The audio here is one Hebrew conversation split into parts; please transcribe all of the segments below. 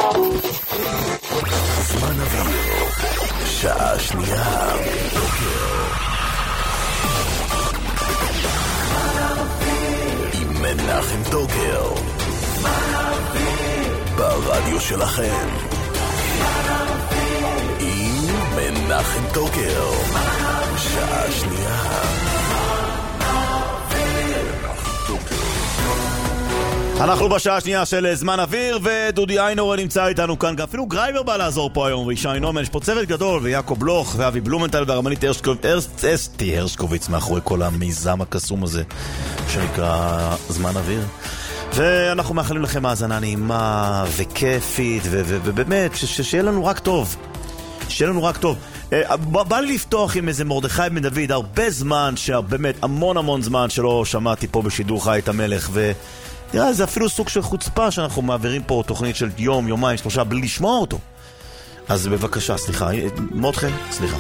זמן אוויר, שעה שנייה. עם מנחם טוקר. ברדיו שלכם. עם מנחם טוקר. שעה שנייה. אנחנו בשעה השנייה של זמן אוויר, ודודי איינור נמצא איתנו כאן, אפילו גרייבר בא לעזור פה היום, וישי נומן, יש פה צוות גדול, ויעקב בלוך, ואבי בלומנטל, והרמנית אסתי הרשקוביץ, מאחורי כל המיזם הקסום הזה, שנקרא זמן אוויר. ואנחנו מאחלים לכם האזנה נעימה וכיפית, ובאמת, שיהיה לנו רק טוב. שיהיה לנו רק טוב. בא לי לפתוח עם איזה מרדכי בן דוד, הרבה זמן, באמת המון זמן שלא שמעתי פה בשידור חי את המלך, תראה, זה אפילו סוג של חוצפה שאנחנו מעבירים פה תוכנית של יום, יומיים, 3 בלי לשמוע אותו. אז בבקשה, סליחה, מודכם, סליחה.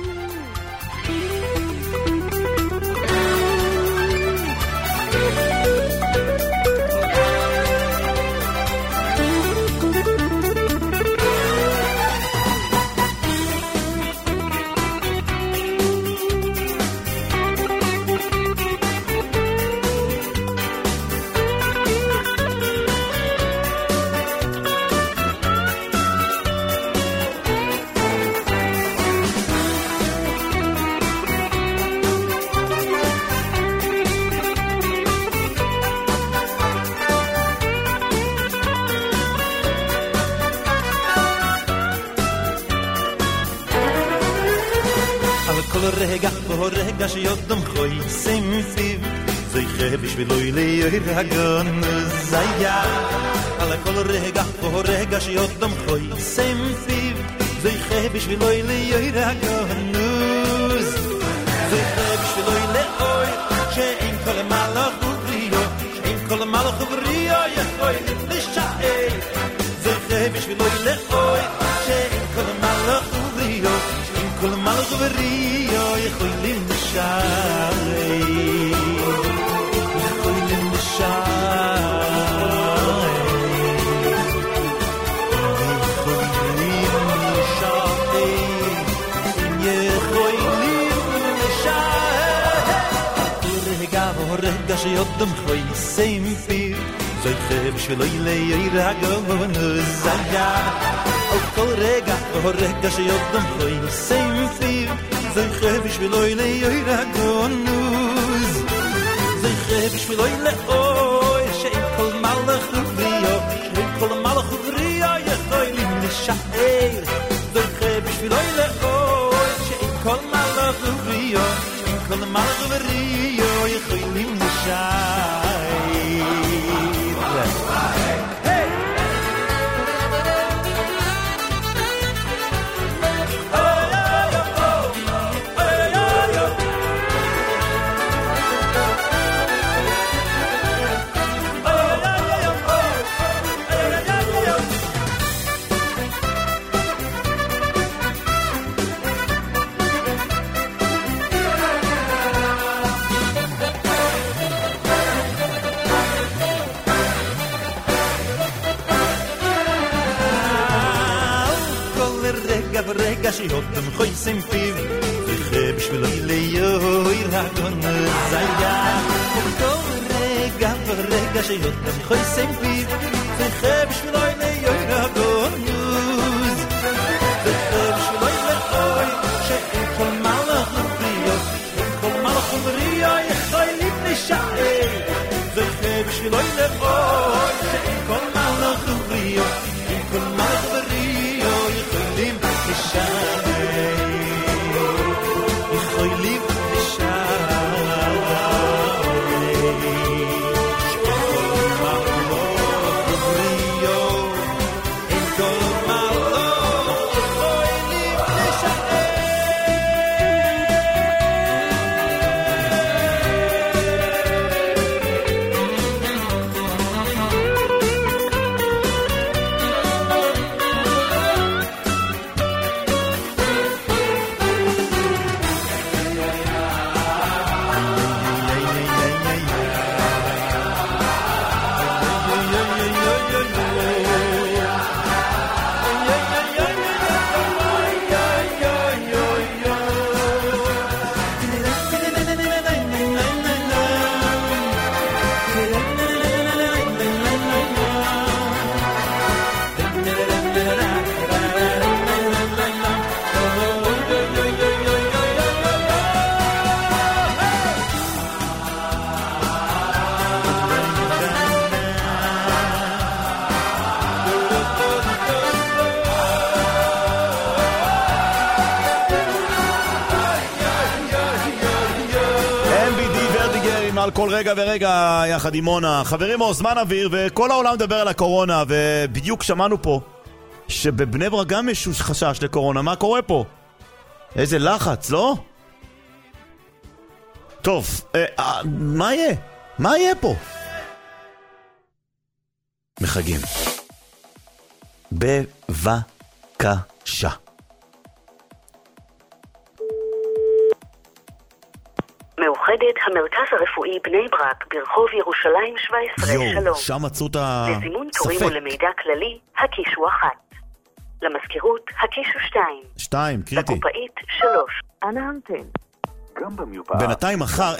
רגע שיודם חוי סמפיב זייכה בשבילוי לייר הגון זיה על כל רגע שיודם חוי סמפיב זייכה בשבילוי לייר הגון זייכה בשבילוי לאוי שאין כל מלך ובריאו שאין כל מלך ובריאו יכוי לשעי זייכה בשבילוי לאוי שאין כל מלך ובריאו שאין כל מלך ובריאו יכולים לשעי יכולים לשעי יכולים לשעי יכולים לשעי רגע שיודם חוי סמפיר זייכה בשבילוי לייר הגון זיה על כל רגע שיודם חוי סמפיר זייכה בשבילוי לייר הגונוז זייכה בשבילוי לאוי שאין כל מלך ובריאו שאין כל מלך ובריאו יכולים לשער זייכה בשבילוי לאוי שאין כל מלך ובריאו שאין כל מלך ובריאו יכולים לשער רגע שיודם חוי סמפיב זייכה בשבילוי לייר הגון זיה כל רגע שיודם חוי סמפיב זייכה בשבילוי לייר הגון זייכה בשבילוי לאוי שאין כל מלך ובריאו שאין כל מלך ובריאו יכולים לשער זייכה בשבילוי לאוי שאין כל מלך ובריאו שאין כל מלך ובריאו יכולים יכולים לשער על כל רגע ורגע יחד עם מונה. חברים, זמן אוויר, וכל העולם מדבר על הקורונה, ובדיוק שמענו פה שבבני ברק גם יש חשש לקורונה. מה קורה פה? איזה לחץ, לא? טוב, מה יהיה? מה יהיה פה? מחגים. בבקשה. מאוחדת, המרכז הרפואי בני ברק, ברחוב ירושלים 17, שלום. שם מצאו את הספק. לזימון תורים ולמידע כללי, הקישו 1. למזכירות, הקישו 2. 2, קריטי. לקופאית 3. אנא המתן. בינתיים מחר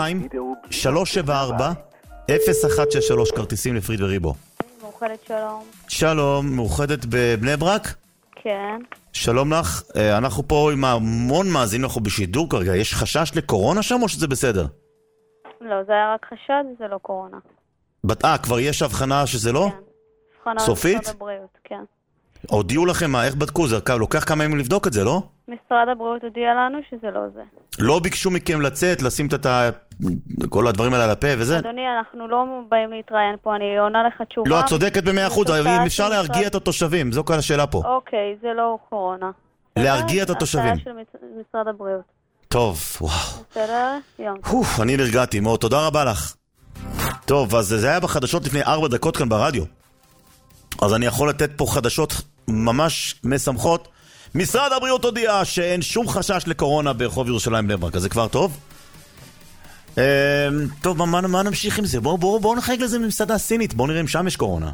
02-374-0163 כרטיסים לפריד וריבו. מאוחדת, שלום. שלום, מאוחדת בבני ברק? כן. שלום לך, אנחנו פה עם המון מאזינים, אנחנו בשידור כרגע. יש חשש לקורונה שם או שזה בסדר? לא, זה היה רק חשד, זה לא קורונה. כבר יש הבחנה שזה לא? כן. הבחנה סופית? משרד הבריאות, כן. הודיעו לכם מה, איך בדקו? זה לוקח כמה ימים לבדוק את זה, לא? משרד הבריאות הודיע לנו שזה לא זה. לא ביקשו מכם לצאת, לשים את כל הדברים האלה על הפה וזה? אדוני, אנחנו לא באים להתראיין פה, אני עונה לך תשובה. לא, את צודקת ב100%, אם אפשר להרגיע את התושבים, זו כל השאלה פה. אוקיי, זה לא קורונה. להרגיע את התושבים. הצעה של משרד הבריאות. טוב, וואו. בסדר? יום. אני נרגעתי מאוד, תודה רבה לך. טוב, אז זה היה בחדשות לפני 4 דקות כאן ברדיו. אז אני יכול לתת פה חדשות ממש משמחות. משרד הבריאות הודיע שאין שום חשש לקורונה ברחוב ירושלים בני ברק, אז זה כבר טוב. טוב, מה נמשיך עם זה? בואו נחייג לזה ממסעדה סינית, בואו נראה אם שם יש קורונה.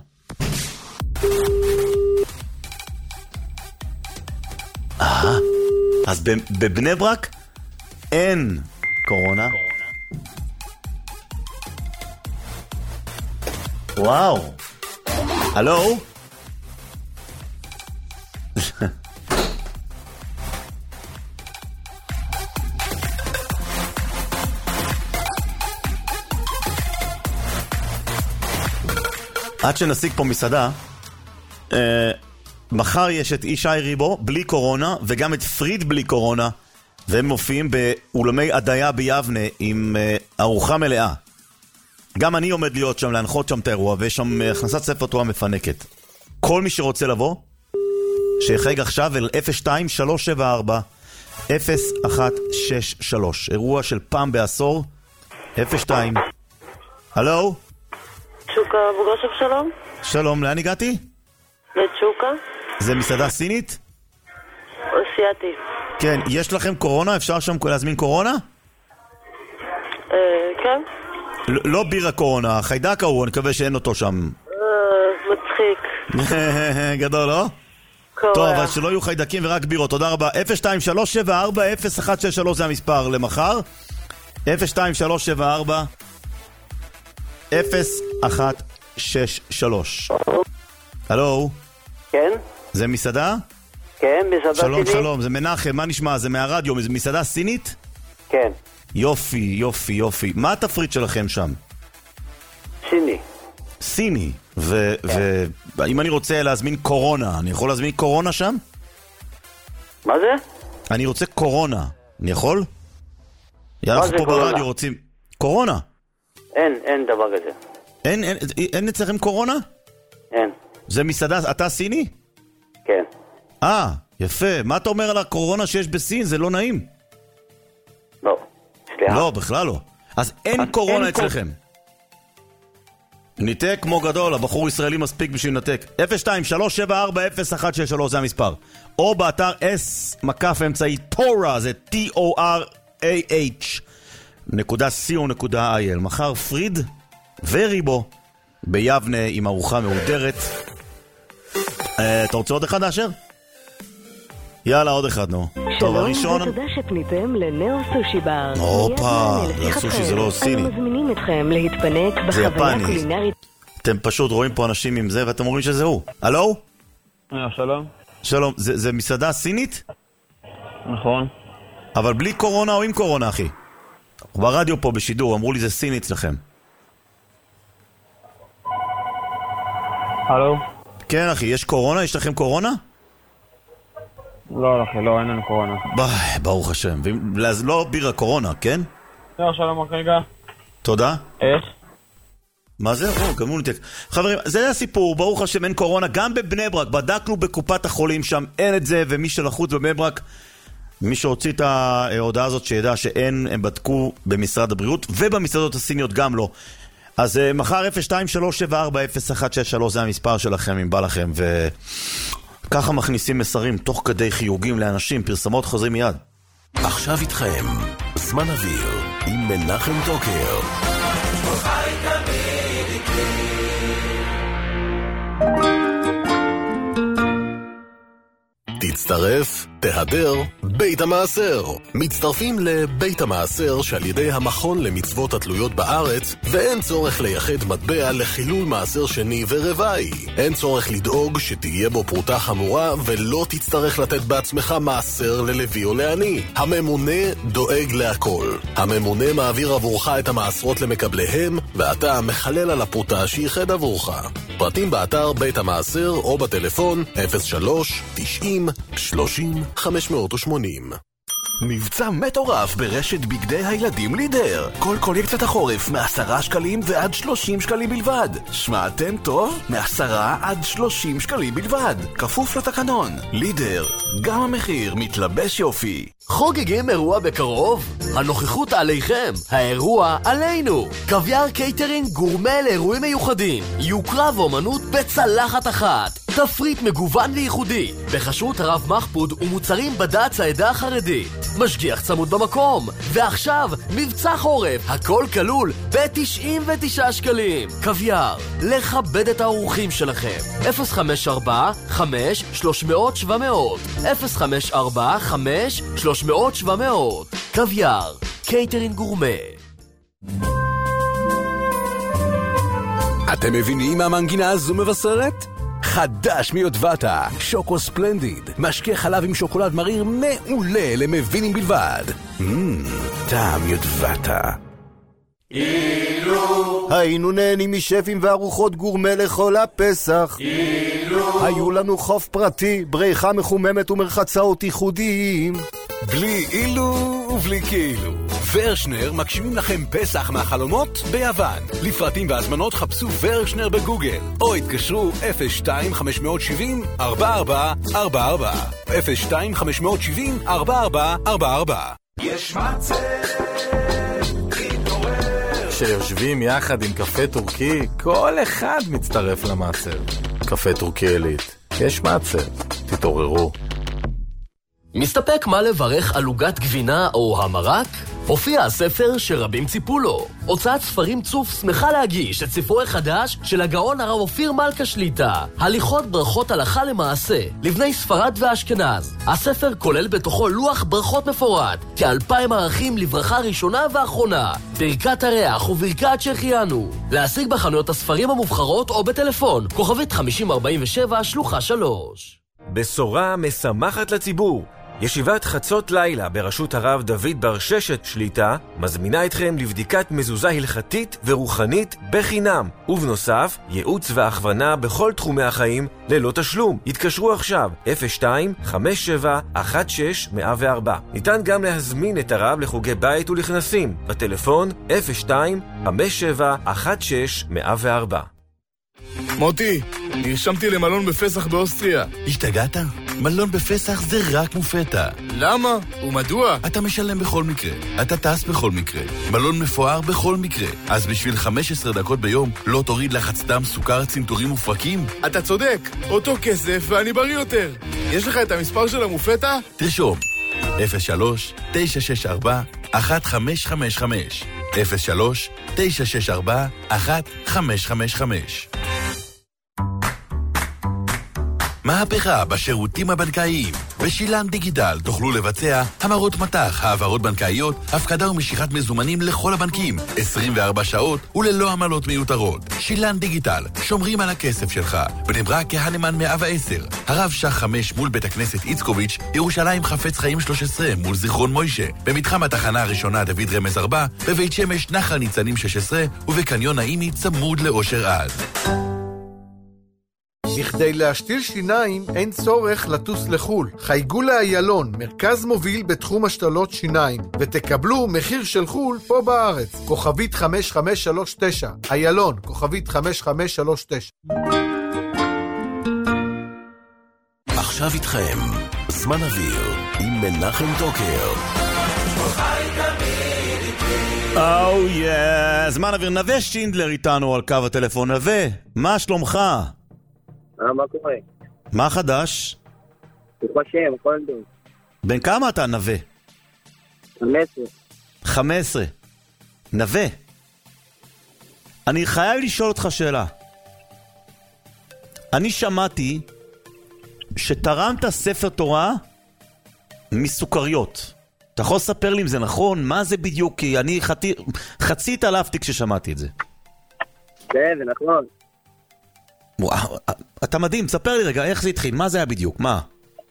אז בבני ברק אין קורונה. וואו. הלו? עד שנשיג פה מסעדה, מחר יש את ישי ריבו בלי קורונה, וגם את פריד בלי קורונה, והם מופיעים באולמי עדיה ביבנה עם ארוחה מלאה. גם אני עומד להיות שם, להנחות שם את האירוע, ויש שם הכנסת ספר תורה מפנקת. כל מי שרוצה לבוא, שיחייג עכשיו אל 02-374-0163. אירוע של פעם בעשור. 02. הלו? צ'וקה בוגושב, שלום. שלום, לאן הגעתי? לצ'וקה. זה מסעדה סינית? אוסייתי. כן, יש לכם קורונה? אפשר שם להזמין קורונה? כן. לא בירה קורונה, החיידק ההוא, אני מקווה שאין אותו שם. מצחיק. גדול, לא? קורא. טוב, אבל שלא יהיו חיידקים ורק בירות, תודה רבה. 02-374-0163 זה המספר למחר. 02-374-0163. הלו? כן? זה מסעדה? כן, מסעדה שלום, שלי. שלום, זה מנחם, מה נשמע? זה מהרדיו, זה מסעדה סינית? כן. יופי, יופי, יופי. מה התפריט שלכם שם? סיני. סיני. ואם אני רוצה להזמין קורונה, אני יכול להזמין קורונה שם? מה זה? אני רוצה קורונה. אני יכול? אנחנו זה פה קורונה? ברדיו רוצים... קורונה. אין דבר כזה. אין אצלכם קורונה? אין. זה מסעדה, אתה סיני? כן. יפה. מה אתה אומר על הקורונה שיש בסין? זה לא נעים. לא. סליחה. לא, בכלל לא. אז אין קורונה אצלכם. ניתק כמו גדול, הבחור ישראלי מספיק בשביל נתק. 02-374-0163 זה המספר. או באתר s-אמצעי תורה, זה torah.co.il. מחר פריד וריבו ביבנה עם ארוחה מהודרת. אתה רוצה עוד אחד, אשר? יאללה, עוד אחד, נו. טוב, הראשון... שלום ותודה שפניתם לנאו סושי בר. הופה, סושי זה לא סיני. אנו מזמינים אתכם להתפנק זה בחוויה יפני. קולינרית. אתם פשוט רואים פה אנשים עם זה ואתם אומרים שזה הוא. הלו? שלום. שלום, זה מסעדה סינית? נכון. אבל בלי קורונה או עם קורונה, אחי? ברדיו פה בשידור, אמרו לי זה סיני אצלכם. הלו? כן, אחי, יש קורונה? יש לכם קורונה? לא, אחי, לא, אין לנו קורונה. ברוך השם. אז לא בירה קורונה, כן? שלום, רק רגע. תודה. איך? מה זה? גם הוא נתק. חברים, זה הסיפור, ברוך השם אין קורונה, גם בבני ברק, בדקנו בקופת החולים שם, אין את זה, ומי שלחוץ בבני ברק, מי שהוציא את ההודעה הזאת שידע שאין, הם בדקו במשרד הבריאות, ובמסעדות הסיניות גם לא. אז מחר 02-374-0163 זה המספר שלכם, אם בא לכם, וככה מכניסים מסרים תוך כדי חיוגים לאנשים, פרסמות חוזרים מיד. עכשיו איתכם, זמן אוויר, עם מנחם טוקר. תצטרף, תהדר, בית המעשר. מצטרפים לבית המעשר שעל ידי המכון למצוות התלויות בארץ, ואין צורך לייחד מטבע לחילול מעשר שני ורבעי. אין צורך לדאוג שתהיה בו פרוטה חמורה ולא תצטרך לתת בעצמך מעשר ללוי או לעני. הממונה דואג להכל. הממונה מעביר עבורך את המעשרות למקבליהם, ואתה מחלל על הפרוטה שייחד עבורך. פרטים באתר בית המעשר או בטלפון 03-90-30-580. מבצע מטורף ברשת בגדי הילדים לידר. כל קולקציית החורף מ10 שקלים ועד 30 שקלים בלבד. שמעתם טוב? מ10 עד 30 שקלים בלבד. כפוף לתקנון. לידר, גם המחיר מתלבש יופי. חוגגים אירוע בקרוב? הנוכחות עליכם, האירוע עלינו. קוויאר קייטרינג גורמה לאירועים מיוחדים. יוקרה ואומנות בצלחת אחת. תפריט מגוון וייחודי. בחשרות הרב מחפוד ומוצרים בד"ץ העדה החרדית. משגיח צמוד במקום. ועכשיו, מבצע חורף. הכל כלול ב-99 שקלים. קוויאר, לכבד את האורחים שלכם. 054-5-300-700 054-5-300-700 קוויאר, קייטרינג גורמה. אתם מבינים מה המנגינה הזו מבשרת? חדש מיוטבתה, שוקו ספלנדיד, משקה חלב עם שוקולד מריר מעולה למבינים בלבד. טעם יוטבתה. היינו נהנים משפים וארוחות גורמה לכל הפסח. היו לנו חוף פרטי, בריכה מחוממת ומרחצאות ייחודיים. בלי אילו ובלי כאילו. ורשנר מקשיבים לכם פסח מהחלומות ביוון. לפרטים והזמנות חפשו ורשנר בגוגל או התקשרו 02-570-4444 02-570-4444. יש מצב כשיושבים יחד עם קפה טורקי, כל אחד מצטרף למעצר. קפה טורקי אלית. יש מעצר. תתעוררו. מסתפק מה לברך על עוגת גבינה או המרק? הופיע הספר שרבים ציפו לו. הוצאת ספרים צוף שמחה להגיש את ספרו החדש של הגאון הרב אופיר מלכה שליטה, הליכות ברכות הלכה למעשה, לבני ספרד ואשכנז. הספר כולל בתוכו לוח ברכות מפורט, כ2,000 ערכים לברכה ראשונה ואחרונה, ברכת הריח וברכת שהחיינו. להשיג בחנויות הספרים המובחרות או בטלפון, כוכבית 5047 שלוחה 3. בשורה משמחת לציבור. ישיבת חצות לילה בראשות הרב דוד בר ששת שליטה מזמינה אתכם לבדיקת מזוזה הלכתית ורוחנית בחינם, ובנוסף ייעוץ והכוונה בכל תחומי החיים ללא תשלום. התקשרו עכשיו 02-57-16-104. ניתן גם להזמין את הרב לחוגי בית ולכנסים בטלפון 02-57-16-104. מוטי, נרשמתי למלון בפסח באוסטריה. השתגעת? מלון בפסח זה רק מופתע. למה? ומדוע? אתה משלם בכל מקרה, אתה טס בכל מקרה, מלון מפואר בכל מקרה. אז בשביל 15 דקות ביום לא תוריד לחץ דם, סוכר, צנתורים ופרקים? אתה צודק, אותו כסף ואני בריא יותר. יש לך את המספר של המופתע? תרשום 03-964-1555 03-964-1555. מהפכה בשירותים הבנקאיים. בשילן דיגיטל תוכלו לבצע המרות מטח, העברות בנקאיות, הפקדה ומשיכת מזומנים לכל הבנקים 24 שעות וללא עמלות מיותרות. שילן דיגיטל, שומרים על הכסף שלך. בני ברק כהנמן 110, הרב שח 5 מול בית הכנסת איצקוביץ', ירושלים חפץ חיים 13 מול זיכרון מוישה, במתחם התחנה הראשונה דוד רמז 4, בבית שמש נחל ניצנים 16 ובקניון האימי צמוד לאושר עד. בכדי להשתיל שיניים אין צורך לטוס לחול. חייגו לאיילון, מרכז מוביל בתחום השתלות שיניים, ותקבלו מחיר של חול פה בארץ. כוכבית 5539, איילון, כוכבית 5539. עכשיו איתכם, זמן אוויר עם מנחם טוקר. זמן אוויר. נווה שינדלר איתנו על קו הטלפון. נווה, מה שלומך? מה קורה? מה חדש? ברוך השם, הכל טוב. בן כמה אתה, נווה? 15. 15. נווה, אני חייב לשאול אותך שאלה. אני שמעתי שתרמת ספר תורה מסוכריות. אתה יכול לספר לי אם זה נכון? מה זה בדיוק? כי אני חצי התעלפתי כששמעתי את זה. כן, זה נכון. וואו, אתה מדהים, תספר לי רגע, איך זה התחיל? מה זה היה בדיוק? מה?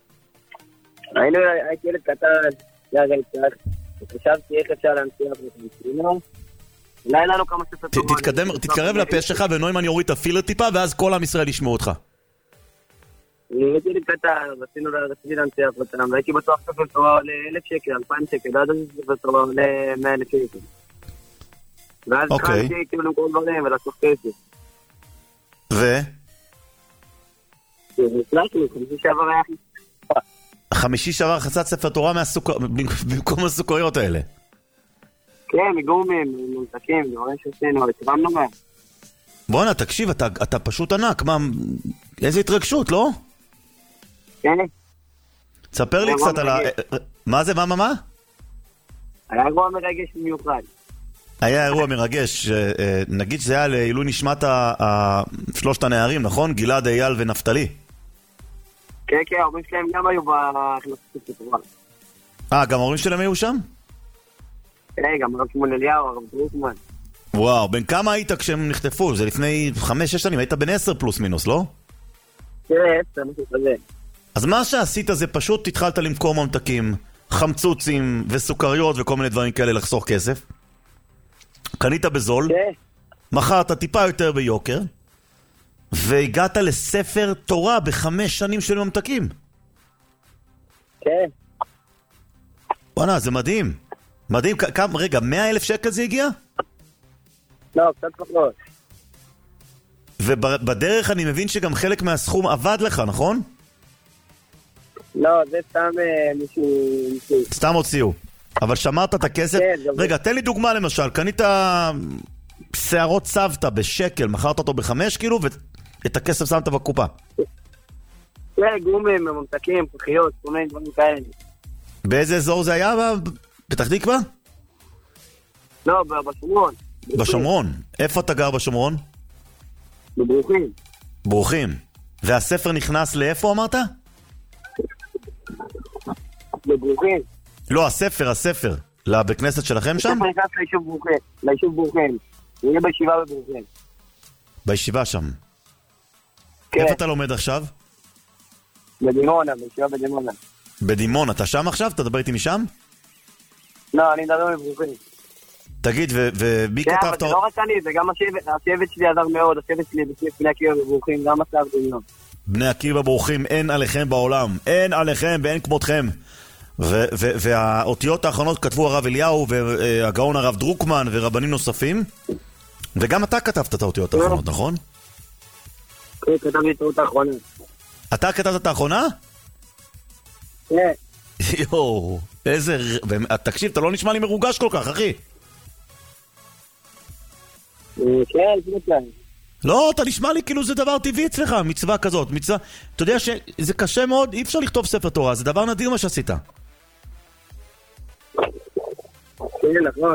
הייתי ילד קטן, זה הרגע קצת, וחשבתי איך אפשר להנציח את אולי לנו כמה ספר תורה. תתקרב לפה שלך ונועם אני אוריד את הפילר טיפה, ואז כל עם ישראל ישמעו אותך. אני הייתי ילד קטן, רציתי להנציח אותם, והייתי בטוח ספר תורה עולה 1,000 שקל, 2,000 שקל, עד ספר תורה עולה 100,000 שקל. ואז התחלתי כאילו למכור דברים ולעשות כסף. הצלחנו, חמישי שעבר היה חמישי שעבר חצת ספר תורה במקום הסוכריות האלה. כן, מגורמים, מנתקים, דברים שעשינו, התרמנו מהם. בוא'נה, תקשיב, אתה פשוט ענק, איזה התרגשות, לא? כן. תספר לי קצת על מה זה, מה? היה אירוע מרגש במיוחד. היה אירוע מרגש, נגיד שזה היה לעילוי נשמת שלושת הנערים, נכון? גלעד, אייל ונפתלי. כן, ההורים שלהם גם היו בהכנסת התורה. גם ההורים שלהם היו שם? כן, גם הרב שמואל אליהו, הרב דרוקמן. וואו, בן כמה היית כשהם נחטפו? זה לפני 5-6 שנים, היית בן 10 פלוס מינוס, לא? כן, 10, משהו כזה. אז מה שעשית זה פשוט התחלת למכור ממתקים, חמצוצים וסוכריות וכל מיני דברים כאלה לחסוך כסף. קנית בזול, מחרת טיפה יותר ביוקר, והגעת לספר תורה ב5 שנים של ממתקים. כן. וואנה, זה מדהים. מדהים, רגע, 100,000 שקל זה הגיע? לא, קצת פחות. ובדרך אני מבין שגם חלק מהסכום עבד לך, נכון? לא, זה סתם מישהו... סתם הוציאו. אבל שמרת את הכסף? כן. רגע, תן לי דוגמה למשל. קנית שערות סבתא בשקל, מכרת אותו ב5 כאילו, ואת הכסף שמת בקופה. כן, גומים, ממתקים, פחיות, כל מיני דברים כאלה. באיזה אזור זה היה? פתח תקווה? לא, בשומרון. בשומרון. איפה אתה גר בשומרון? בברוכין. ברוכין. והספר נכנס לאיפה אמרת? בברוכין. לא, הספר. לבית כנסת שלכם שם? הספר נכנס ליישוב ברוכין. הוא יהיה בישיבה בברוכין. בישיבה שם. כן. איפה אתה לומד עכשיו? בדימונה, בישיבה בדימונה. בדימונה, אתה שם עכשיו? אתה דבר איתי משם? לא, אני מדבר מברוכין. תגיד, ומי כתב... כן, אבל זה לא רק אני, זה גם השבט שלי עזר מאוד, השבט שלי בני עקיבא בברוכין, גם עשה בדימונה. בני עקיבא בברוכין, אין עליכם בעולם, אין עליכם ואין כמותכם. והאותיות האחרונות כתבו הרב אליהו והגאון הרב דרוקמן ורבנים נוספים, וגם אתה כתבת את האותיות האחרונות, נכון? כן, כתבתי את האות האחרונה. אתה כתבת את האחרונה? כן. יואו, איזה... תקשיב, אתה לא נשמע לי מרוגש כל כך, אחי. כן, זה לא, אתה נשמע לי כאילו זה דבר טבעי אצלך, מצווה כזאת, אתה יודע שזה קשה מאוד, אי אפשר לכתוב ספר תורה, זה דבר נדיר מה שעשית. כן, נכון.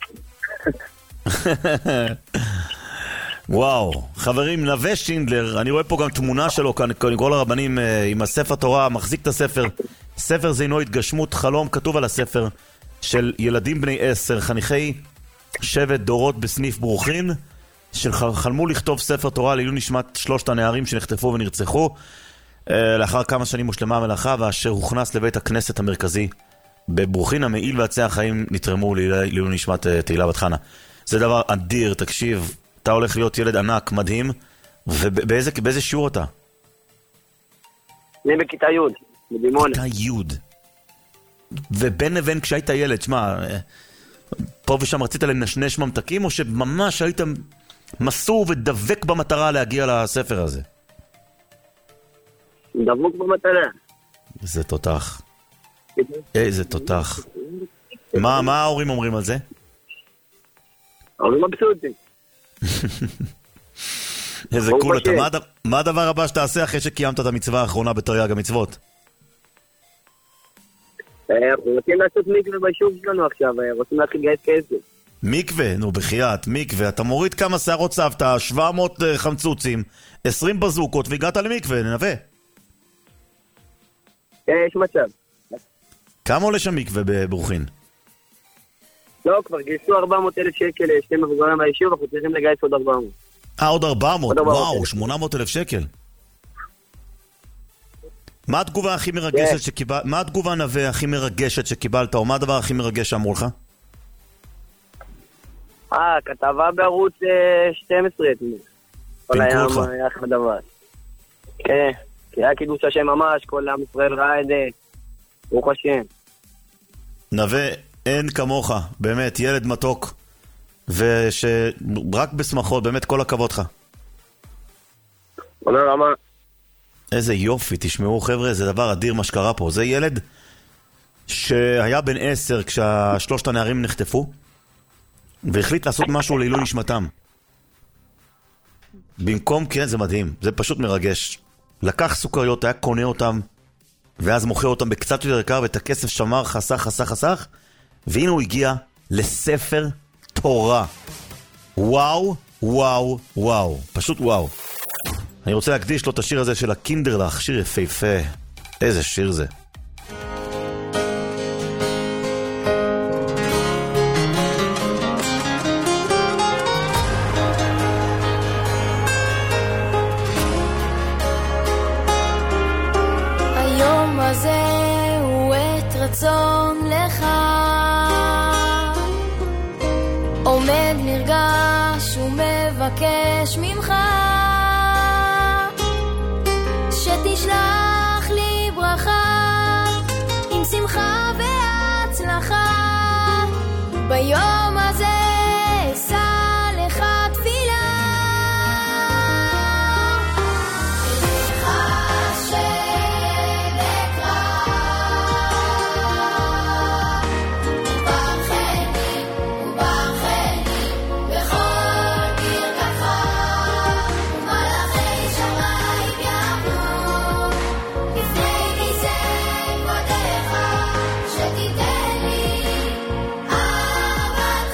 וואו, חברים, נווה שינדלר, אני רואה פה גם תמונה שלו כאן, כל הרבנים עם הספר תורה, מחזיק את הספר. ספר זה אינו התגשמות חלום, כתוב על הספר, של ילדים בני 10, חניכי שבט דורות בסניף ברוכין, שחלמו לכתוב ספר תורה לעילוי נשמת שלושת הנערים שנחטפו ונרצחו. לאחר כמה שנים הושלמה המלאכה, ואשר הוכנס לבית הכנסת המרכזי בברוכין, המעיל ועצי החיים נתרמו לעילוי נשמת תהילה בת חנה. זה דבר אדיר, תקשיב, אתה הולך להיות ילד ענק, מדהים, ובאיזה שיעור אתה? אני בכיתה י' בדימונה. כיתה י'. ובין לבין כשהיית ילד, שמה, פה ושם רצית לנשנש ממתקים, או שממש היית מסור ודבק במטרה להגיע לספר הזה? דבוק במטרה. זה תותח. איזה תותח. מה ההורים אומרים על זה? ההורים מבסוטים. איזה קול אתה. מה הדבר הבא שתעשה אחרי שקיימת את המצווה האחרונה בתרי"ג המצוות? אנחנו רוצים לעשות מקווה ביישוב שלנו עכשיו, רוצים להתחיל לגייס כסף. מקווה, נו בחייאת, מקווה. אתה מוריד כמה שערות סבתא, 700 חמצוצים, 20 בזוקות והגעת למקווה, ננווה. יש מצב. כמה עולה שם מקווה בברוכין? לא, כבר גייסו 400,000 שקל, שתי מבוגרים ביישוב, אנחנו צריכים לגייס עוד 400. עוד 400? וואו, 800,000 שקל. מה התגובה הכי מרגשת שקיבלת? מה התגובה נווה הכי מרגשת שקיבלת, או מה הדבר הכי מרגש שאמרו לך? כתבה בערוץ 12 פינקו אותך? היה אחד דבר. כן, כי היה קידוש השם ממש, כל עם ישראל ראה את זה, ברוך השם. נווה, אין כמוך, באמת, ילד מתוק, ושרק בשמחות, באמת כל הכבוד לך. תודה רבה. איזה יופי, תשמעו חבר'ה, זה דבר אדיר מה שקרה פה. זה ילד שהיה בן 10 כששלושת הנערים נחטפו, והחליט לעשות משהו לעילוי נשמתם. במקום, כן, זה מדהים, זה פשוט מרגש. לקח סוכריות, היה קונה אותם, ואז מוכר אותם בקצת יותר יקר, ואת הכסף שמר, חסך, והנה הוא הגיע לספר תורה. וואו, וואו, וואו, פשוט וואו. אני רוצה להקדיש לו את השיר הזה של הקינדרלך, שיר יפהפה. איזה שיר זה. היום הזה הוא עת רצון לך, עומד נרגש ומבקש ממך שתשלח לי ברכה עם שמחה והצלחה. ביום הזה אשא לך תפילה, אליך השם אקרא, וברכני בכל ברכתך, ומלאכי שמיים יעברו לפני ניסי כבודך, שתיתן לי אהבת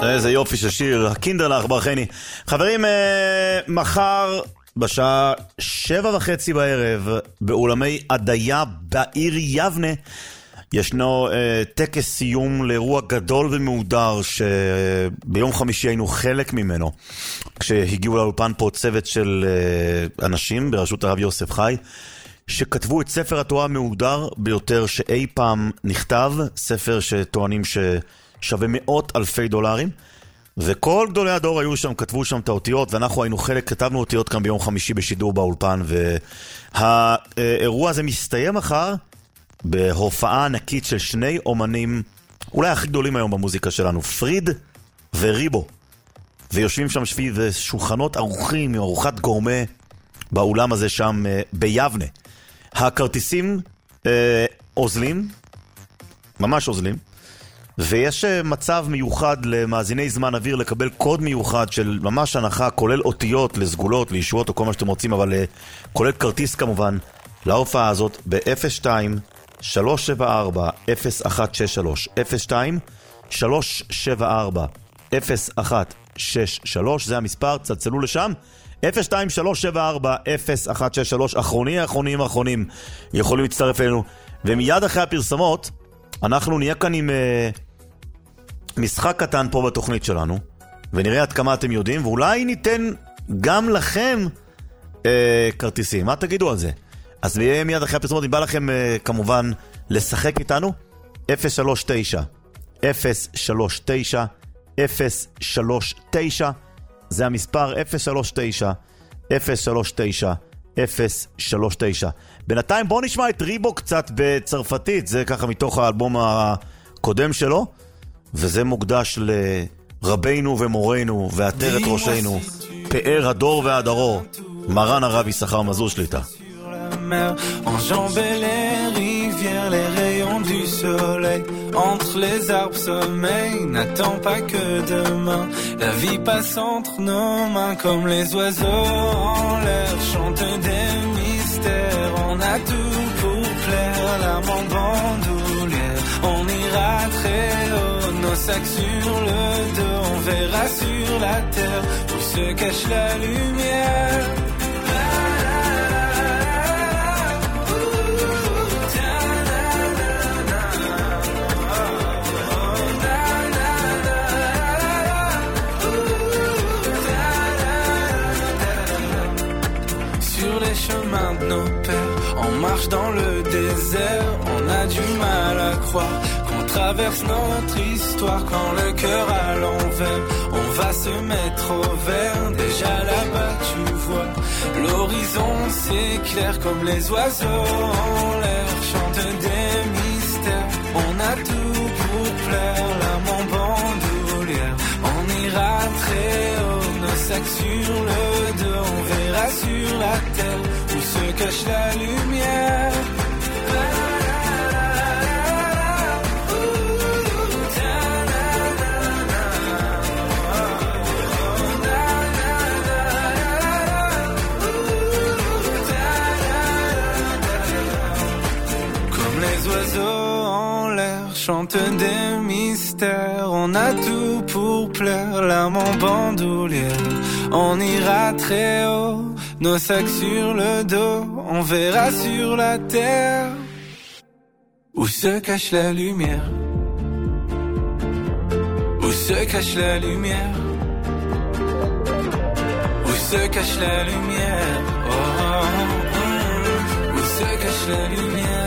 איזה יופי של שיר, קינדרלך ברכני. חברים, מחר בשעה 7:30 בערב באולמי עדיה בעיר יבנה ישנו טקס סיום לאירוע גדול ומהודר שביום חמישי היינו חלק ממנו כשהגיעו לאולפן פה צוות של אנשים בראשות הרב יוסף חי שכתבו את ספר התורה המהודר ביותר שאי פעם נכתב, ספר שטוענים ששווה מאות אלפי דולרים, וכל גדולי הדור היו שם, כתבו שם את האותיות, ואנחנו היינו חלק, כתבנו אותיות כאן ביום חמישי בשידור באולפן, והאירוע הזה מסתיים מחר בהופעה ענקית של שני אומנים, אולי הכי גדולים היום במוזיקה שלנו, פריד וריבו, ויושבים שם שביב שולחנות ארוכים, ארוחת גורמה באולם הזה שם ביבנה. הכרטיסים עוזלים, ממש עוזלים, ויש מצב מיוחד למאזיני זמן אוויר לקבל קוד מיוחד של ממש הנחה, כולל אותיות לסגולות, לישועות או כל מה שאתם רוצים, אבל כולל כרטיס כמובן להופעה הזאת ב-02-374-0163 02-374-0163 זה המספר, צלצלו לשם 02-374-0163 אחרונים יכולים להצטרף אלינו, ומיד אחרי הפרסמות אנחנו נהיה כאן עם משחק קטן פה בתוכנית שלנו ונראה עד כמה אתם יודעים, ואולי ניתן גם לכם כרטיסים. מה תגידו על זה? אז מיד אחרי הפרסמות אם בא לכם כמובן לשחק איתנו 039 זה המספר 039 בינתיים בואו נשמע את ריבו קצת בצרפתית, זה ככה מתוך האלבום הקודם שלו, וזה מוקדש לרבינו ומורנו ועטרת ראשנו, פאר הדור והדרור, מרן הרב יששכר מזוז שליטה. Enjamber les rivières, les rayons du soleil. Entre les arbres sommeil, n'attends pas que demain. La vie passe entre nos mains comme les oiseaux en l'air. Chante des mystères, on a tout pour plaire. L'âme en bandoulière, on ira très haut. Nos sacs sur le dos, on verra sur la terre où se cache la lumière. Chemin de nos pères, on marche dans le désert, on a du mal à croire qu'on traverse notre histoire quand le cœur à l'envers. On va se mettre au vert, déjà là-bas tu vois, l'horizon s'éclaire comme les oiseaux en l'air, chante des mystères, on a tout pour plaire, l'âme en bandoulière, on ira très haut, nos sacs sur le dos, on verra sur la terre où se cache la lumière. Comme les oiseaux en l'air chantent des mystères, on a tout pour plaire, l'âme en bandoulière, on ira très haut. Nos sacs sur le dos, on verra sur la terre où se cache la lumière. Où se cache la lumière. Où se cache la lumière. Oh, oh, oh. Où se cache la lumière.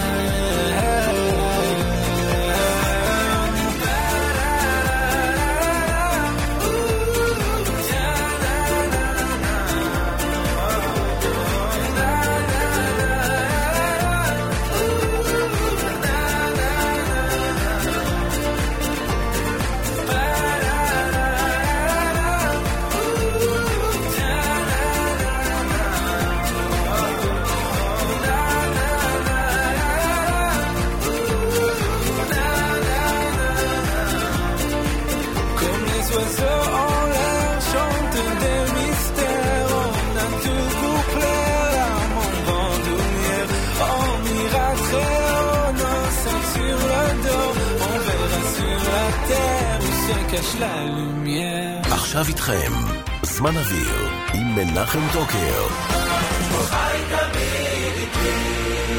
se cache la lumière. עכשיו איתכם, זמן אוויר, עם מנחם טוקר. חי תמיד איתי.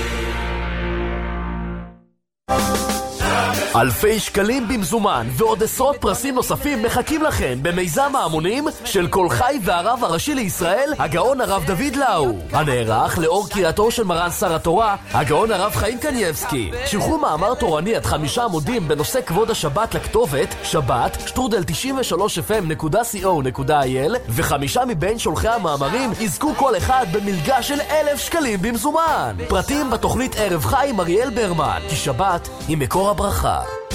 אלפי שקלים במזומן ועוד עשרות פרסים נוספים מחכים לכם במיזם ההמונים של כל חי והרב הראשי לישראל, הגאון הרב דוד לאו, הנערך לאור קריאתו של מרן שר התורה, הגאון הרב חיים קניאבסקי. שלחו מאמר תורני עד 5 עמודים בנושא כבוד השבת לכתובת shabbat@93fm.co.il, ו5 מבין שולחי המאמרים יזכו כל אחד במלגה של 1,000 שקלים במזומן. פרטים בתוכנית ערב חי עם אריאל ברמן, כי שבת היא מקור הברכה.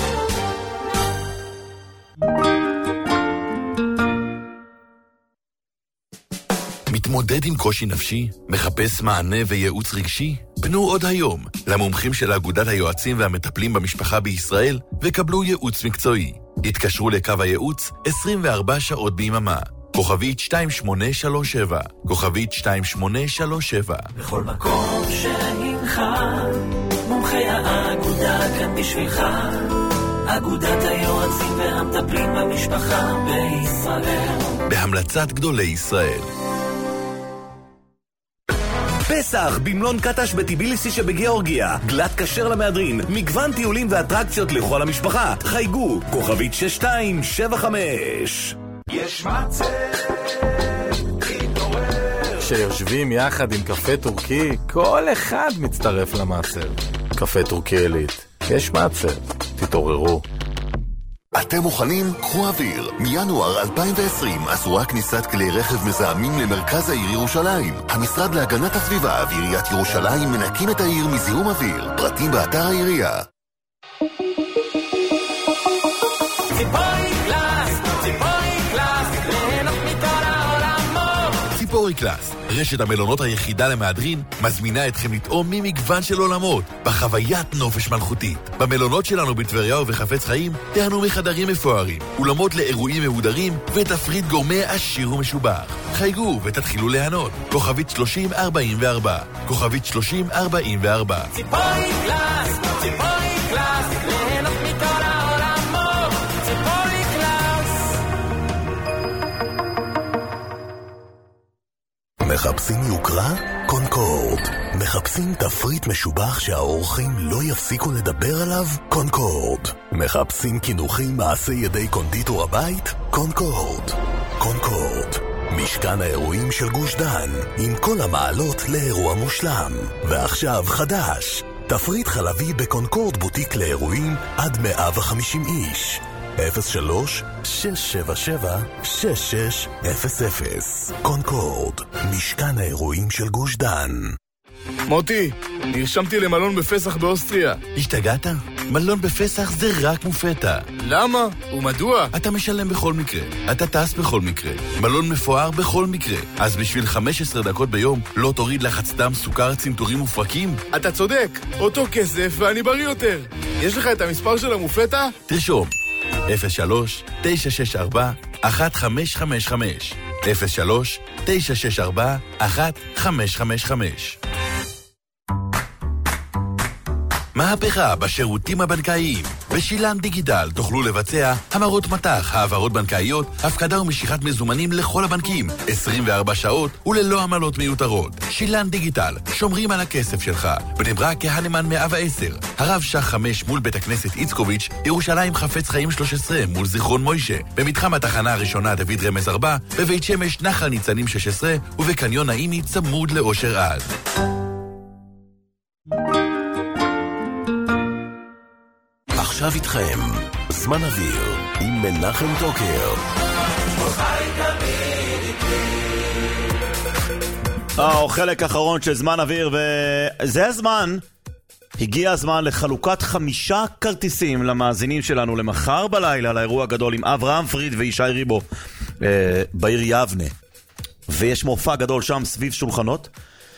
מתמודד עם קושי נפשי? מחפש מענה וייעוץ רגשי? פנו עוד היום למומחים של אגודת היועצים והמטפלים במשפחה בישראל וקבלו ייעוץ מקצועי. התקשרו לקו הייעוץ 24 שעות ביממה. כוכבית 2837, כוכבית 2837. בכל מקום שהנך, מומחי האגודה כאן בשבילך. אגודת היועצים והמטפלים במשפחה בישראל. בהמלצת גדולי ישראל. פסח במלון קטש בטיביליסי שבגיאורגיה. גלת כשר למהדרין, מגוון טיולים ואטרקציות לכל המשפחה. חייגו, כוכבית 6275. יש מצב להתעורר. כשיושבים יחד עם קפה טורקי, כל אחד מצטרף למעשר. קפה טורקי עילית. יש מעצר, תתעוררו. אתם מוכנים? קחו אוויר. מינואר 2020 אסורה כניסת כלי רכב מזהמים למרכז העיר ירושלים. המשרד להגנת הסביבה ועיריית ירושלים מנקים את העיר מזיהום אוויר. פרטים באתר העירייה. ציפורי קלאס, ציפורי קלאס, ליהנות מכל העולמות. ציפורי קלאס, רשת המלונות היחידה למהדרין, מזמינה אתכם לטעום ממגוון של עולמות, בחוויית נופש מלכותית. במלונות שלנו בטבריה ובחפץ חיים, תהנו מחדרים מפוארים, אולמות לאירועים מהודרים, ותפריט גורמי עשיר ומשובח. חייגו ותתחילו ליהנות. כוכבית 3044, כוכבית 3044. ציפורי קלאס, ציפורי קלאס, ליהנות מכל העולמות. ציפורי קלאס. מחפשים יוקרה? קונקורד. מחפשים תפריט משובח שהאורחים לא יפסיקו לדבר עליו? קונקורד. מחפשים כינוחים מעשי ידי קונדיטור הבית? קונקורד. קונקורד. משכן האירועים של גוש דן, עם כל המעלות לאירוע מושלם. ועכשיו חדש, תפריט חלבי בקונקורד בוטיק לאירועים עד 150 איש. 03-677-6600. קונקורד, משכן האירועים של גוש דן. מוטי, נרשמתי למלון בפסח באוסטריה. השתגעת? מלון בפסח זה רק מופתע. למה? ומדוע? אתה משלם בכל מקרה, אתה טס בכל מקרה, מלון מפואר בכל מקרה. אז בשביל 15 דקות ביום לא תוריד לחץ דם, סוכר, צנתורים ופרקים? אתה צודק, אותו כסף ואני בריא יותר. יש לך את המספר של המופתע? תרשום 03-964-1555 03-964-1555. מהפכה בשירותים הבנקאיים. בשילן דיגיטל תוכלו לבצע המרות מטח, העברות בנקאיות, הפקדה ומשיכת מזומנים לכל הבנקים, 24 שעות וללא עמלות מיותרות. שילן דיגיטל, שומרים על הכסף שלך. בני ברק כהנמן 110, הרב שח 5 מול בית הכנסת איצקוביץ', ירושלים חפץ חיים 13 מול זיכרון מוישה, במתחם התחנה הראשונה דוד רמז 4, בבית שמש נחל ניצנים 16 ובקניון נעימי צמוד לאושר עד. עכשיו איתכם, זמן אוויר, עם מנחם טוקר. חלק אחרון של זמן אוויר, וזה הזמן. הגיע הזמן לחלוקת 5 כרטיסים למאזינים שלנו למחר בלילה, לאירוע הגדול עם אברהם פריד וישי ריבו בעיר יבנה. ויש מופע גדול שם סביב שולחנות.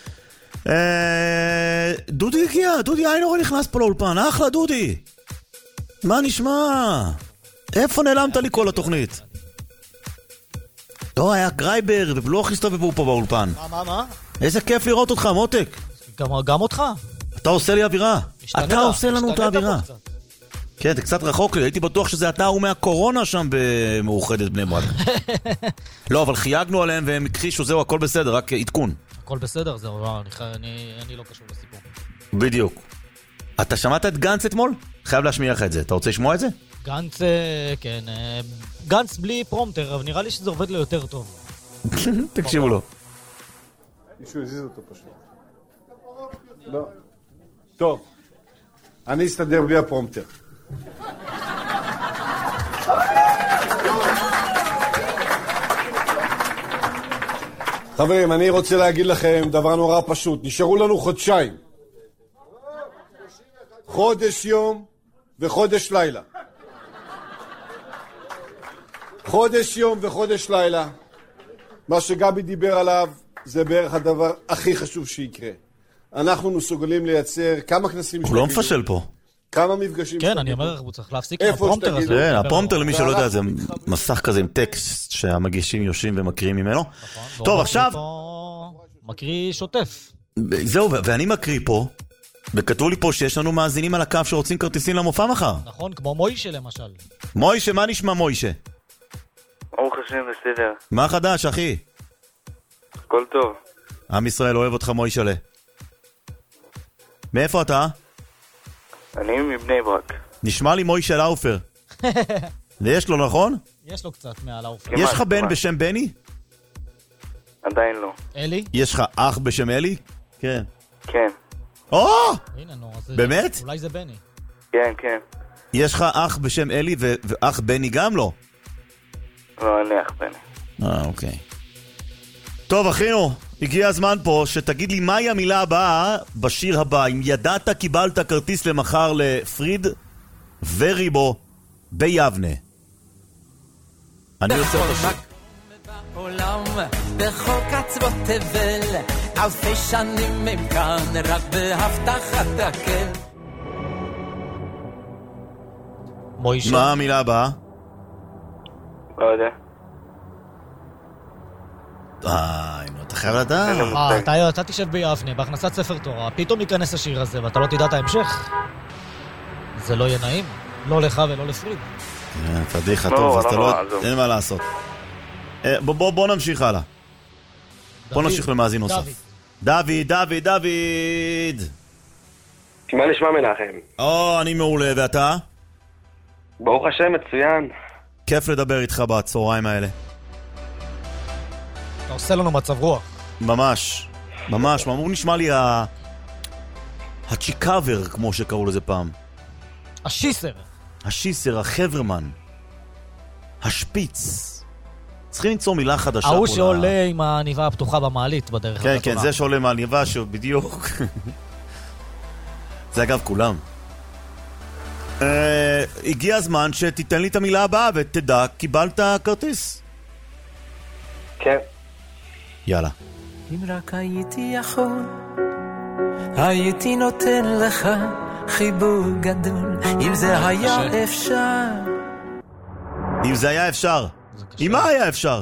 דודי הגיע, דודי איינור נכנס פה לאולפן, אחלה דודי. מה נשמע? איפה נעלמת לי כל התוכנית? לא, היה גרייבר ובלוך הסתובבו פה באולפן. מה? איזה כיף לראות אותך, מותק. גם אותך. אתה עושה לי אווירה. אתה עושה לנו את האווירה. כן, זה קצת רחוק לי, הייתי בטוח שזה אתה הוא מהקורונה שם במאוחדת בני ברק. לא, אבל חייגנו עליהם והם הכחישו, זהו, הכל בסדר, רק עדכון. הכל בסדר, זהו, אני לא קשור לסיפור. בדיוק. אתה שמעת את גנץ אתמול? חייב להשמיע לך את זה. אתה רוצה לשמוע את זה? גנץ, כן. גנץ בלי פרומטר, אבל נראה לי שזה עובד לו יותר טוב. תקשיבו לו. מישהו הזיז אותו פשוט. לא. טוב. אני אסתדר בלי הפרומטר. חברים, אני רוצה להגיד לכם דבר נורא פשוט. נשארו לנו חודשיים. חודש יום וחודש לילה. חודש יום וחודש לילה. מה שגבי דיבר עליו זה בערך הדבר הכי חשוב שיקרה. אנחנו מסוגלים לייצר כמה כנסים הוא לא מפשל פה. כמה מפגשים. כן, אני אומר, הוא צריך להפסיק עם הפרומטר הזה. כן, הפרומטר למי שלא יודע, זה מסך כזה עם טקסט שהמגישים יושבים ומקריאים ממנו. טוב, עכשיו... מקריא שוטף. זהו, ואני מקריא פה, וכתבו לי פה שיש לנו מאזינים על הקו שרוצים כרטיסים למופע מחר. נכון, כמו מוישה למשל. מוישה, מה נשמע מוישה? ברוך השם, בסדר. מה חדש, אחי? הכל טוב. עם ישראל אוהב אותך מוישלה. מאיפה אתה? אני מבני ברק. נשמע לי מוישה לאופר. ויש לו, נכון? יש לו קצת מעל האופר. יש לך בן בשם בני? עדיין לא. אלי? יש לך אח בשם אלי? כן. כן. או! הנה, נו. באמת? אולי זה בני. כן, כן. יש לך אח בשם אלי ואח בני גם לא? לא, אני אח בני. אוקיי. טוב, אחינו, הגיע הזמן פה שתגיד לי מהי המילה הבאה בשיר הבא. אם ידעת, קיבלת כרטיס למחר לפריד וריבו ביבנה. אני עושה אותו עולם בכל קצוות תבל, אלפי שנים הם כאן רק בהבטחת הקל. מוישה. מה המילה הבאה? לא יודע. אתה חייב לדעת. אתה תשב ביבנה בהכנסת ספר תורה, פתאום ייכנס השיר הזה ואתה לא תדע את ההמשך. זה לא יהיה נעים, לא לך ולא לפריד. פדיחה טוב, אז אתה לא... אין מה לעשות. בוא נמשיך הלאה. בוא נמשיך למאזין נוסף. דוד. מה נשמע מנחם? אני מעולה, ואתה? ברוך השם, מצוין. כיף לדבר איתך בצהריים האלה. אתה עושה לנו מצב רוח. ממש. הוא נשמע לי הצ'יקאבר, כמו שקראו לזה פעם. השיסר, החברמן. השפיץ. צריכים למצוא מילה חדשה. ההוא שעולה עם העניבה הפתוחה במעלית בדרך. כן, זה שעולה מהעניבה שבדיוק. זה אגב כולם. הגיע הזמן שתיתן לי את המילה הבאה ותדע, קיבלת כרטיס. כן. יאללה. אם רק הייתי יכול, הייתי נותן לך חיבור גדול. אם זה היה אפשר. אם זה היה אפשר. עם מה היה אפשר?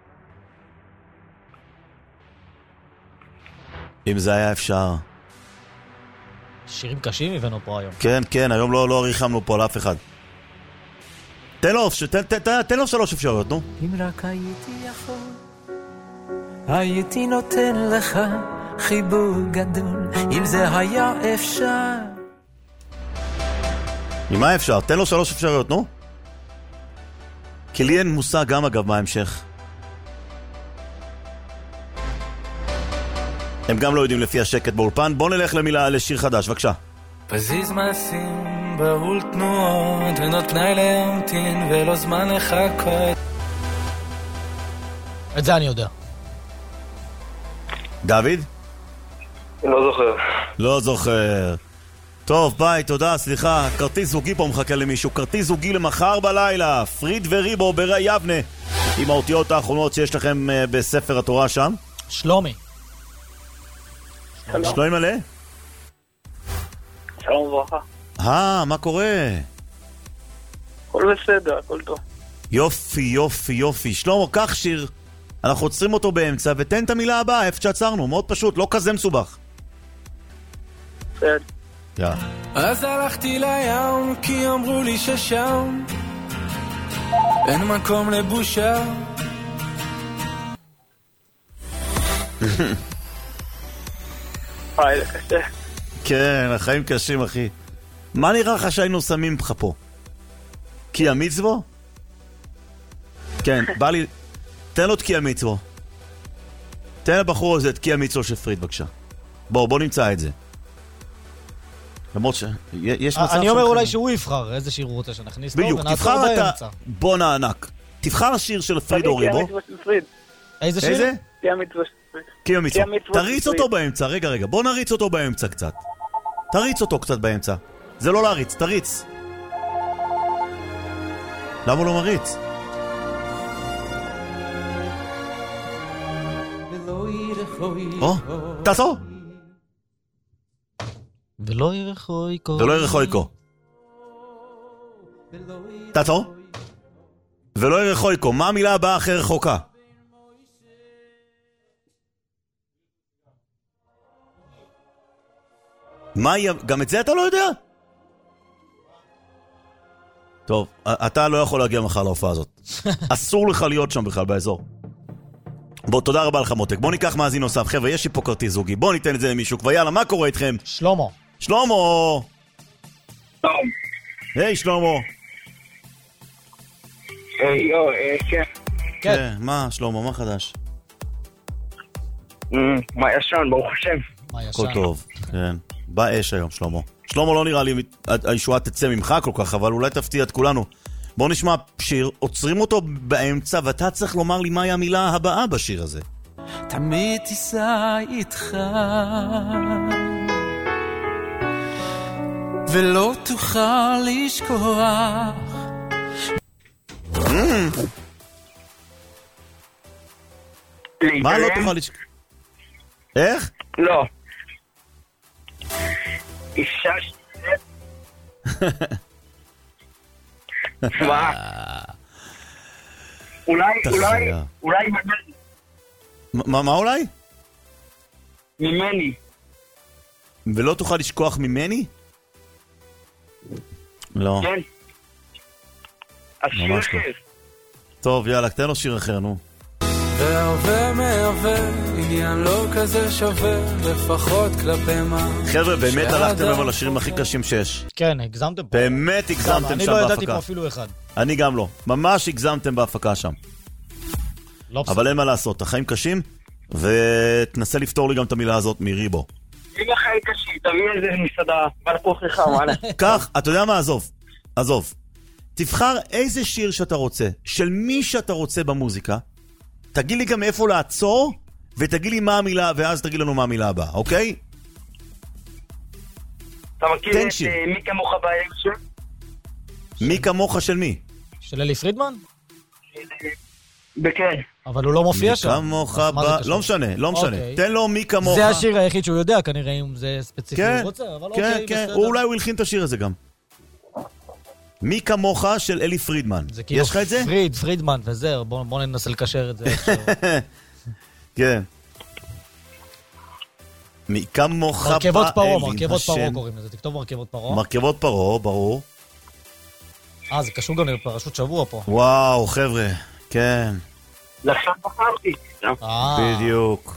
אם זה היה אפשר. שירים קשים הבאנו פה היום. כן, היום לא ריחמנו פה על אף אחד. תן לו 3 אפשרויות, נו. אם רק הייתי יכול, הייתי נותן לך חיבור גדול. אם זה היה אפשר. עם מה אפשר? תן לו 3 אפשרויות, נו. כי לי אין מושג גם אגב מה ההמשך. הם גם לא יודעים לפי השקט באולפן. בוא נלך לשיר חדש, בבקשה. פזיז מעשים, בהול תנועות, ונות פנאי להמתין ולא זמן לחכות. את זה אני יודע. דוד? לא זוכר. טוב, ביי, תודה, סליחה. כרטיס זוגי פה מחכה למישהו. כרטיס זוגי למחר בלילה. פריד וריבו ביבנה. עם האותיות האחרונות שיש לכם בספר התורה שם. שלומי מלא? שלום וברכה. מה קורה? הכל בסדר, הכל טוב. יופי. שלמה, קח שיר. אנחנו עוצרים אותו באמצע ותן את המילה הבאה, איפה שעצרנו. מאוד פשוט, לא כזה מסובך. בסדר. יאללה. אז הלכתי לים, כי אמרו לי ששם אין מקום לבושה. וואי, זה קשה. כן, החיים קשים, אחי. מה נראה לך שהיינו שמים לך פה? כי המצוו? כן, בא לי... תן לו את כי המצוו. תן לבחור הזה את כי המצוו של פריד, בבקשה. בוא נמצא את זה. למרות שיש מצב... אני אומר אולי שהוא יבחר איזה שיר הוא רוצה שנכניס לו, ונעצור באמצע. בוא נענק. תבחר שיר של פריד או ריבו. איזה שיר? איזה? כי המצוו של פריד. כי המצוו. תריץ אותו באמצע, רגע. בוא נריץ אותו באמצע קצת. תריץ אותו קצת באמצע. זה לא להריץ, תריץ. למה הוא לא מריץ? תעשור! ולא ירחויקו. ולא ירחויקו. תעצור. ולא ירחויקו. מה המילה הבאה אחרי רחוקה? מה היא... גם את זה אתה לא יודע? טוב, אתה לא יכול להגיע מחר להופעה הזאת. אסור לך להיות שם בכלל באזור. בוא, תודה רבה לך מותק. בוא ניקח מאזין נוסף. חבר'ה, יש לי פה כרטיס זוגי. בוא ניתן את זה למישהו כבר. יאללה, מה קורה איתכם? שלמה. שלמה! היי, שלמה. כן. כן, מה, שלמה, מה חדש? מה ישן, ברוך השם. הכל טוב, כן. באש היום, שלמה. שלמה, לא נראה לי הישועה תצא ממך כל כך, אבל אולי תפתיע את כולנו. בוא נשמע שיר, עוצרים אותו באמצע, ואתה צריך לומר לי מהי המילה הבאה בשיר הזה. תמיד תיסע איתך ולא תוכל לשכוח. מה לא תוכל לשכוח? איך? לא. אישה מה? אולי ממני. מה אולי? ממני. ולא תוכל לשכוח ממני? לא. כן. ממש לא. טוב, יאללה, תן לו שיר אחר, נו. והרבה מהווה עניין לא כזה שווה, לפחות כלפי מה. חבר'ה, באמת הלכתם על השירים הכי קשים שיש. כן, הגזמתם פה. באמת הגזמתם שם בהפקה. אני לא ידעתי פה אפילו אחד. אני גם לא. ממש הגזמתם בהפקה שם. אבל אין מה לעשות, החיים קשים, ותנסה לפתור לי גם את המילה הזאת מריבו. אם החיים קשים, תביא איזה מסעדה, בא לפוכריך, וואלה. כך, אתה יודע מה? עזוב. תבחר איזה שיר שאתה רוצה, של מי שאתה רוצה במוזיקה, תגיד לי גם איפה לעצור, ותגיד לי מה המילה, ואז תגיד לנו מה המילה הבאה, אוקיי? אתה מכיר את מי כמוך בעיה? מי כמוך של מי? של אלי פרידמן? בכן. אבל הוא לא מופיע שם. מי כמוך לא משנה. תן לו מי כמוך. זה השיר היחיד שהוא יודע, כנראה אם זה ספציפי הוא רוצה, אבל אוקיי, בסדר. אולי הוא הלחין את השיר הזה גם. מי כמוך של אלי פרידמן. יש לך את זה? פרידמן וזהו, בוא ננסה לקשר את זה. כן. מי כמוך מרכבות פרו קוראים לזה, תכתוב מרכבות פרו. מרכבות פרו, ברור. זה קשור גם לפרשות שבוע פה. וואו, חבר'ה, כן. עכשיו בחרתי. בדיוק.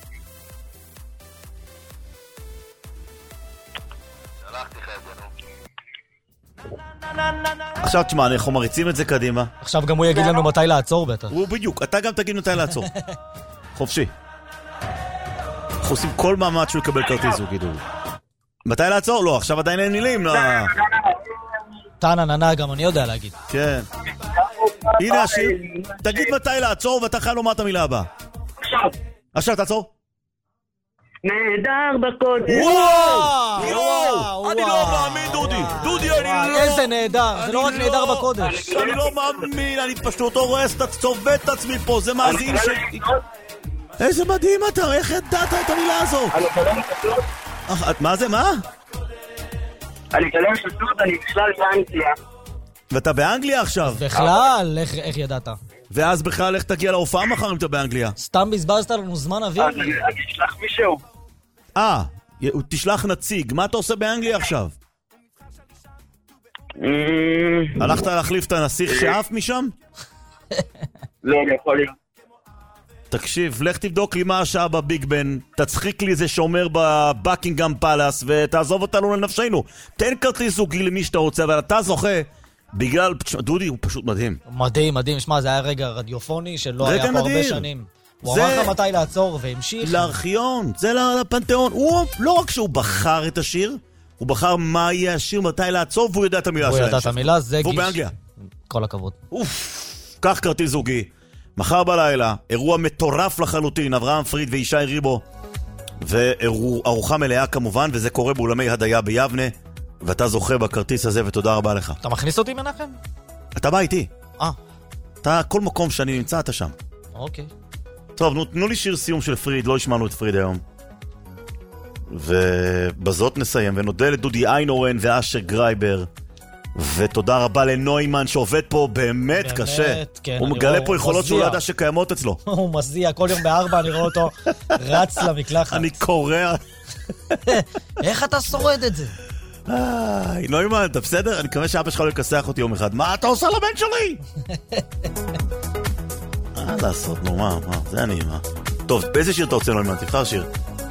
עכשיו תשמע, אנחנו מריצים את זה קדימה. עכשיו גם הוא יגיד לנו מתי לעצור בטח. הוא בדיוק, אתה גם תגיד מתי לעצור. חופשי. אנחנו עושים כל מאמץ שהוא יקבל כרטיס, הוא גידול. מתי לעצור? לא, עכשיו עדיין אין מילים. טאנה ננה גם אני יודע להגיד. כן. הנה השיר. תגיד מתי לעצור ואתה חייב לומר את המילה הבאה. עכשיו תעצור. נהדר בקודש. וואו! אני לא מאמין, דודי, אני לא... איזה נהדר, זה לא רק נהדר בקודש. אני לא מאמין, אני פשוט לא רואה שאתה צובט את עצמי פה, זה מאזין ש... איזה מדהים אתה, איך ידעת את המילה הזאת? מה זה, מה? אני כלום שטות, אני בכלל באנגליה. ואתה באנגליה עכשיו? בכלל, איך ידעת? ואז בכלל איך תגיע להופעה מחר אם אתה באנגליה? סתם בזבזת לנו זמן אוויר? אני אשלח מישהו. תשלח נציג, מה אתה עושה באנגליה עכשיו? הלכת להחליף את הנסיך שאף משם? לא, יכול להיות. תקשיב, לך תבדוק לי מה השעה בביג בן, תצחיק לי איזה שומר בבקינגהאם פלאס ותעזוב אותנו לנפשנו. תן כרטיס זוגי למי שאתה רוצה, אבל אתה זוכה בגלל... דודי הוא פשוט מדהים. מדהים, מדהים. שמע, זה היה רגע רדיופוני שלא היה פה הרבה שנים. הוא אמר לך מתי לעצור והמשיך. לארכיון, זה לפנתיאון. הוא לא רק שהוא בחר את השיר, הוא בחר מה יהיה השיר, מתי לעצור, והוא יודע את המילה שלהם. הוא ידע את המילה, זה גיש. והוא באנגליה. כל הכבוד. קח כרטיס זוגי. מחר בלילה, אירוע מטורף לחלוטין, אברהם פריד וישי ריבו, וארוחה מלאה כמובן, וזה קורה באולמי הדיה ביבנה, ואתה זוכה בכרטיס הזה, ותודה רבה לך. אתה מכניס אותי מנחם? אתה בא איתי. אתה, כל מקום שאני נמצא, אתה שם. אוקיי. טוב, תנו לי שיר סיום של פריד, לא השמענו את פריד היום. ובזאת נסיים, ונודה לדודי איינורן ואשר גרייבר, ותודה רבה לנוימן שעובד פה באמת קשה. כן, הוא מגלה פה יכולות שהוא לא ידע שקיימות אצלו. הוא מזיע, כל יום ב4 אני רואה אותו רץ למקלחת. אני קורא. איך אתה שורד את זה? נוימן, אתה בסדר? אני מקווה שאבא שלך לא יקסח אותי יום אחד. מה אתה עושה לבן שלי? מה לעשות? נו, מה? זה אני, מה? טוב, באיזה שיר אתה רוצה נוימן? תבחר שיר.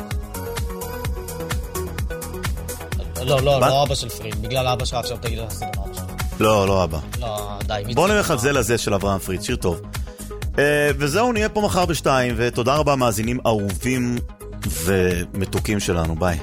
לא אבא של פריד, בגלל אבא שלך עכשיו תגיד לך סימן אבא שלך. לא אבא. לא, די. בוא נלך על זה לזה של אברהם פריד, שיר טוב. וזהו, נהיה פה מחר ב2, ותודה רבה מאזינים אהובים ומתוקים שלנו, ביי.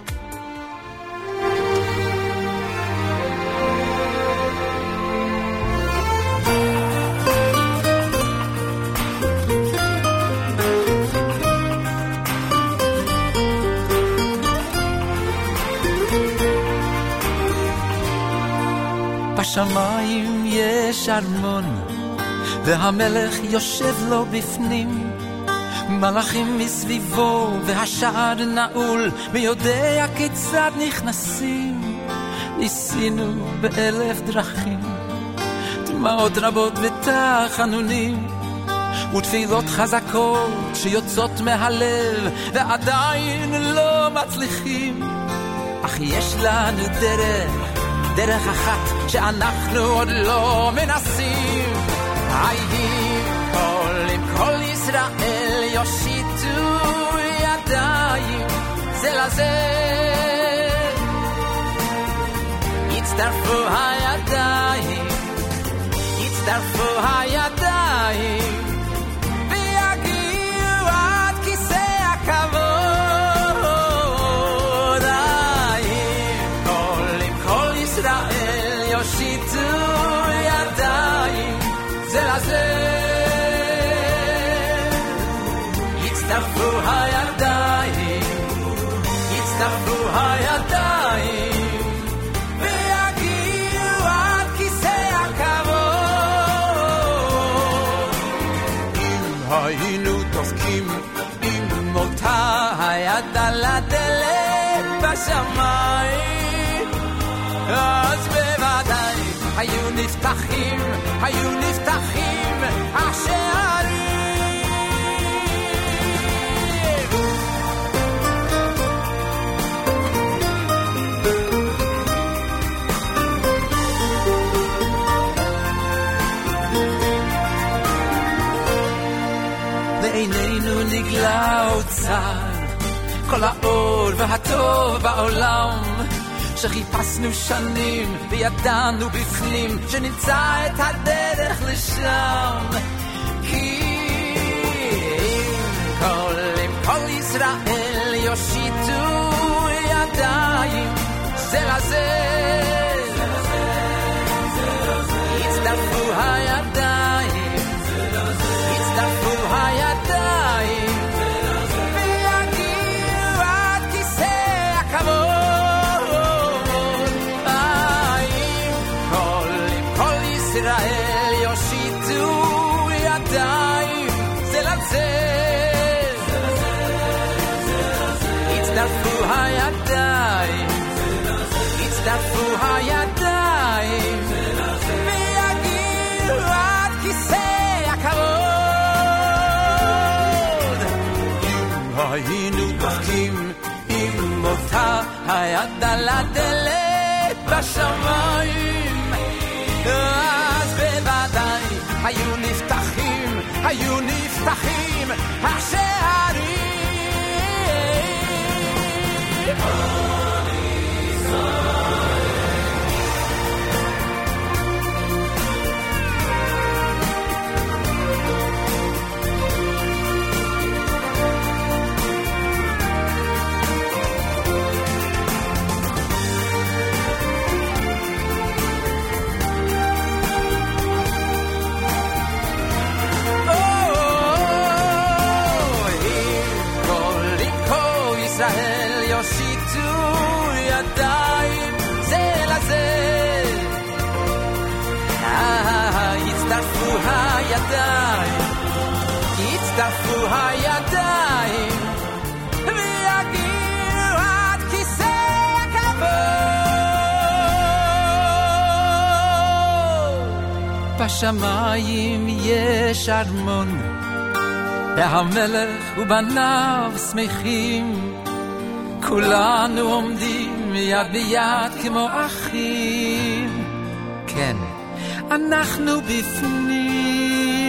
בשמיים יש ארמון והמלך יושב לו בפנים, מלאכים מסביבו והשער נעול, מי יודע כיצד נכנסים. ניסינו באלף דרכים, דמעות רבות ותחנונים ותפילות חזקות שיוצאות מהלב ועדיין לא מצליחים. אך יש לנו דרך אחת שאנחנו עוד לא מנסים. הייתי כל ישראל יושיטו ידיים זה לזה, יצטרפו הידיים, יצטרפו הידיים ויגיעו עד כיסא הכבוד. כל ישראל יושיטו ידיים זה לזה, יצטרפו הידיים, יצטרפו הידיים ויגיעו עד כיסא הכבוד. אם היינו דופקים עם אותה היד על הדלת בשמיים, אז בוודאי היו נפתחים השערים. לעינינו נגלה אוצר כל האור והטוב בעולם, שחיפשנו שנים וידענו בפנים שנמצא את הדרך לשם. כי אם כל ישראל יושיטו ידיים זה לזה, יצטרפו הידיים, יצטרפו הידיים ויגיעו עד כיסא הכבוד. ישראל יושיטו ידיים זה לזה, יצטרפו הידיים, יצטרפו הידיים ויגיעו עד כיסא הכבוד. אם היינו דופקים עם אותה היד על הדלת בשמיים, היו נפתחים, היו נפתחים השערים. יצטרפו הידיים ויגיעו עד כיסא הכבוד. בשמיים יש ארמון והמלך ובניו שמחים, כולנו עומדים יד ביד כמו אחים. כן, אנחנו בפנים.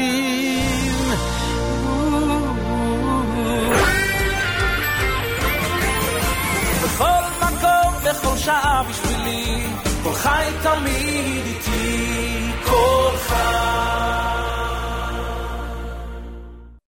בכל מקום, בכל שעה בשבילי, כל חי תמיד איתי, כל חי